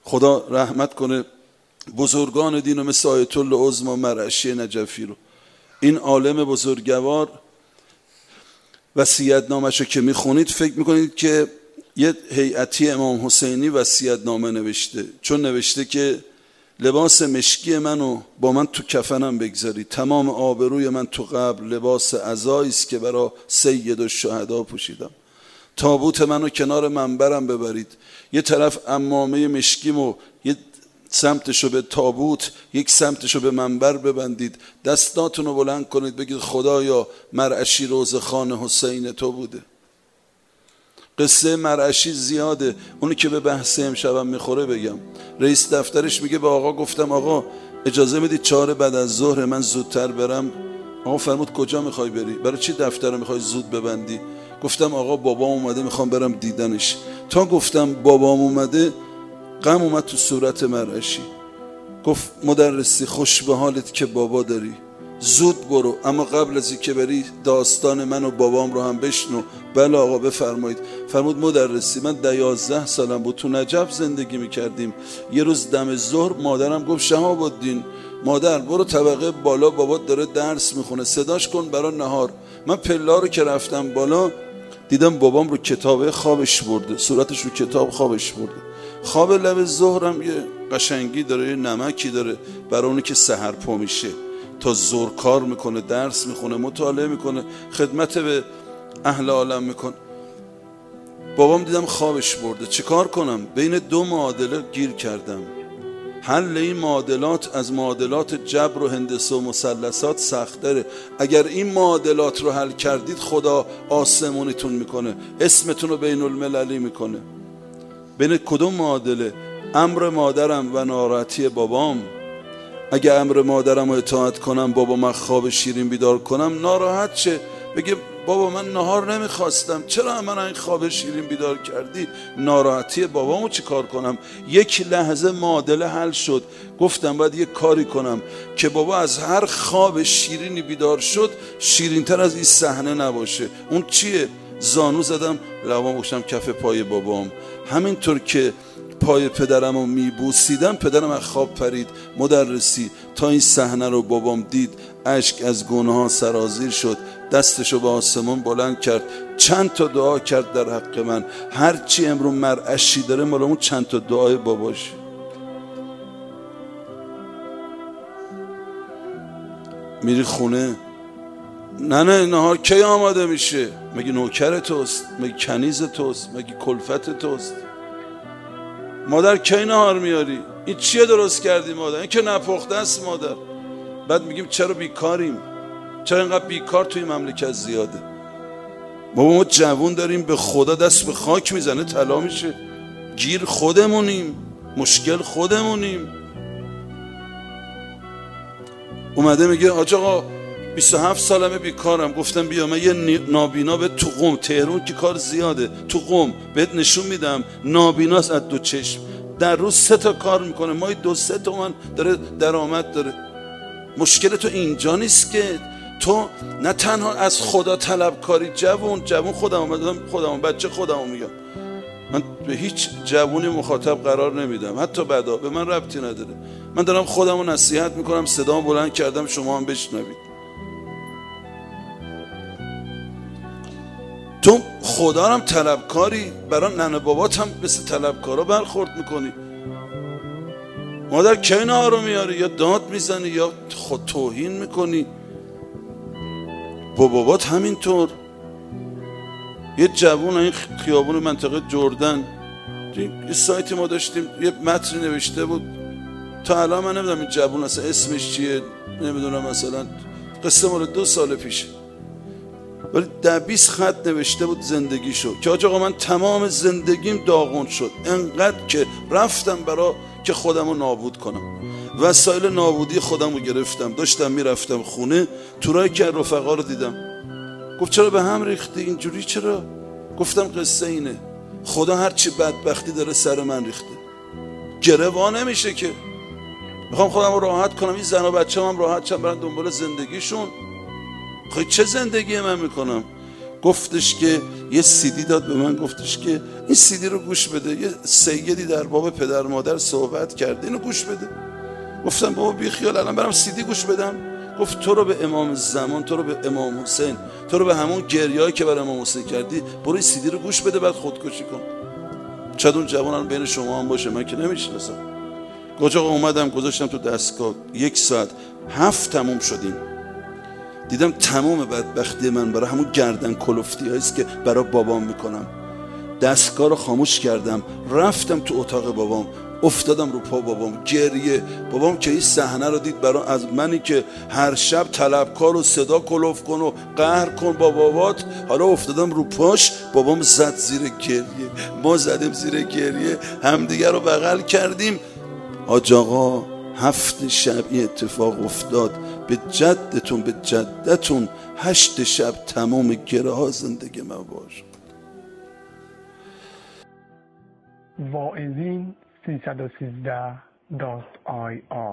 خدا رحمت کنه بزرگان دین مثل آیت الله عظما مرعشی نجفی رو. این عالم بزرگوار وصیت‌نامه‌شو که میخونید فکر میکنید که یه هیئتی امام حسینی وصیت‌نامه نوشته، چون نوشته که لباس مشکی منو با من تو کفنم بگذارید، تمام آبروی من تو قبر لباس عزایی است که برای سید الشهدا پوشیدم، تابوت منو کنار منبرم ببرید، یه طرف عمامه مشکیمو یه سمتشو به تابوت یک سمتشو به منبر ببندید، دستاتونو بلند کنید بگید خدایا مرعشی روضه‌خوان حسین تو بوده. قصه مرعشی زیاده، اونی که به بحث امشبم میخوره بگم. رئیس دفترش میگه به آقا گفتم آقا اجازه میدید 4 بعد از ظهر من زودتر برم؟ آقا فرمود کجا میخوای بری؟ برای چی دفتر رو میخوای زود ببندی؟ گفتم آقا بابام اومده میخوام برم دیدنش. تا گفتم بابام اومده غم اومد تو صورت مرعشی. گفت مدرسی خوش به حالت که بابا داری، زود برو، اما قبل از اینکه بری داستان من و بابام رو هم بشنو. بله آقا بفرمایید. فرمود مدرسی من 11 سالم بود تو نجف زندگی میکردیم. یه روز دم ظهر مادرم گفت شهاب الدین مادر برو طبقه بالا، بابات داره درس میخونه، صداش کن برای نهار. من پلا رو که رفتم بالا دیدم بابام رو کتابه خوابش برده، صورتش رو کتاب خوابش برده. خواب لب ظهرم یه قشنگی داره، یه نمکی داره برای اونی که سحر پا میشه، تا ظهر کار میکنه، درس میخونه، مطالعه میکنه، خدمت به اهل عالم میکنه. بابام دیدم خوابش برده. چیکار کنم؟ بین 2 معادله گیر کردم. حل این معادلات از معادلات جبر و هندسه و مثلثات سخت‌تره. اگر این معادلات رو حل کردید خدا آسمونیتون میکنه، اسمتون رو بین المللی میکنه. بین کدوم معادله؟ امر مادرم و ناراحتی بابام. اگه امر مادرم رو اطاعت کنم، بابا من خواب شیرین بیدار کنم، ناراحت شه، بگه بابا من نهار نمیخواستم، چرا من این خواب شیرین بیدار کردی؟ ناراحتی بابامو چی کار کنم؟ یک لحظه معادله حل شد. گفتم باید یک کاری کنم که بابا از هر خواب شیرینی بیدار شد شیرین‌تر از این صحنه نباشه. اون چیه؟ زانو زدم لبام گوشم کف پای بابام. همینطور که پای پدرم رو میبوسیدم پدرم از خواب پرید. مدرسی تا این صحنه رو بابام دید اشک از گونه ها سرازیر شد، دستشو به آسمان بلند کرد، چند تا دعا کرد در حق من. هرچی امرو مرعشی داره مال اون چند تا دعای باباش. میری خونه نه نهار کی آماده میشه؟ مگه نوکر توست؟ مگه کنیز توست؟ مگه کلفت توست؟ مادر کی نهار میاری؟ این چیه درست کردی مادر؟ این که نپخته است مادر. بعد میگیم چرا بیکاریم؟ چرا اینقدر بیکار توی مملکت زیاده؟ بابا ما جوون داریم به خدا دست به خاک میزنه طلا میشه. گیر خودمونیم، مشکل خودمونیم. اومده میگه حاج آقا 27 سالمه بیکارم. گفتم بیا من یه نابینا به تو قم، تهران که کار زیاده، تو قم بهت نشون میدم. نابیناست از 2 چشم، در روز 3 تا کار میکنه، ماهی 2-3 تومن داره درآمد داره. مشکل تو اینجا نیست که تو نه تنها از خدا طلبکاری. جوون خودم بچه خودم میگم، من به هیچ جوونی مخاطب قرار نمیدم، حتی بعدا به من ربطی نداره. من دارم خودمو نصیحت میکنم، صدامو بلند کردم شما هم بشنوید. تو خدا هم طلبکاری، برای ننه بابات هم مثل طلبکارا برخورد میکنی. مادر کی نهار رو میاری؟ یا داد میزنی یا خود توهین میکنی. با بابات همینطور. یه جوون این خیابون منطقه جردن یه سایتی ما داشتیم، یه متن نوشته بود، تا الان من نمیدونم این جوون اصلا اسمش چیه، نمیدونم، مثلا قصه مال 2 سال پیشه، ولی 10-20 خط نوشته بود زندگیشو که آقا من تمام زندگیم داغون شد، انقدر که رفتم برای که خودمو نابود کنم، وسایل نابودی خودمو گرفتم، داشتم میرفتم خونه، تو راه که رفقا رو دیدم، گفت چرا به هم ریختی اینجوری؟ چرا؟ گفتم قصه اینه، خدا هرچی بدبختی داره سر من ریخته، گره وا نمیشه که. میخوام خودمو راحت کنم، این زن و بچه‌م راحت شن برن دنبال زندگیشون. خب چه زندگی من میکنم؟ گفتش که یه سیدی داد به من، گفتش که این سیدی رو گوش بده، یه سیدی در باب پدر مادر صحبت کرده، اینو گوش بده. گفتم بابا بی خیال الان برام سیدی گوش بدم؟ گفت تو رو به امام زمان، تو رو به امام حسین، تو رو به همون گریه‌ای که برای امام حسین کردی، برو این سیدی رو گوش بده بعد خودکشی کن. شاید اون جوان بین شما هم باشه، من که نمیشناسم. گفت آقا اومدم گذاشتم تو دستگاه، 1 ساعت 7 تموم شدیم. دیدم تمام بدبختی من برای همون گردن کلفتی هاییست که برای بابام میکنم. دستگاه رو خاموش کردم، رفتم تو اتاق بابام، افتادم رو پا بابام، گریه. بابام که این صحنه رو دید، برای از منی که هر شب طلبکار و صدا کلوف کن و قهر کن با بابات، حالا افتادم رو پاش. بابام زد زیر گریه، ما زدیم زیر گریه، همدیگه رو بغل کردیم. حاج آقا 7 شب این اتفاق افتاد، به جدتون به جدتون 8 شب تمام گره ها زندگی من باش. واعظین 313.ir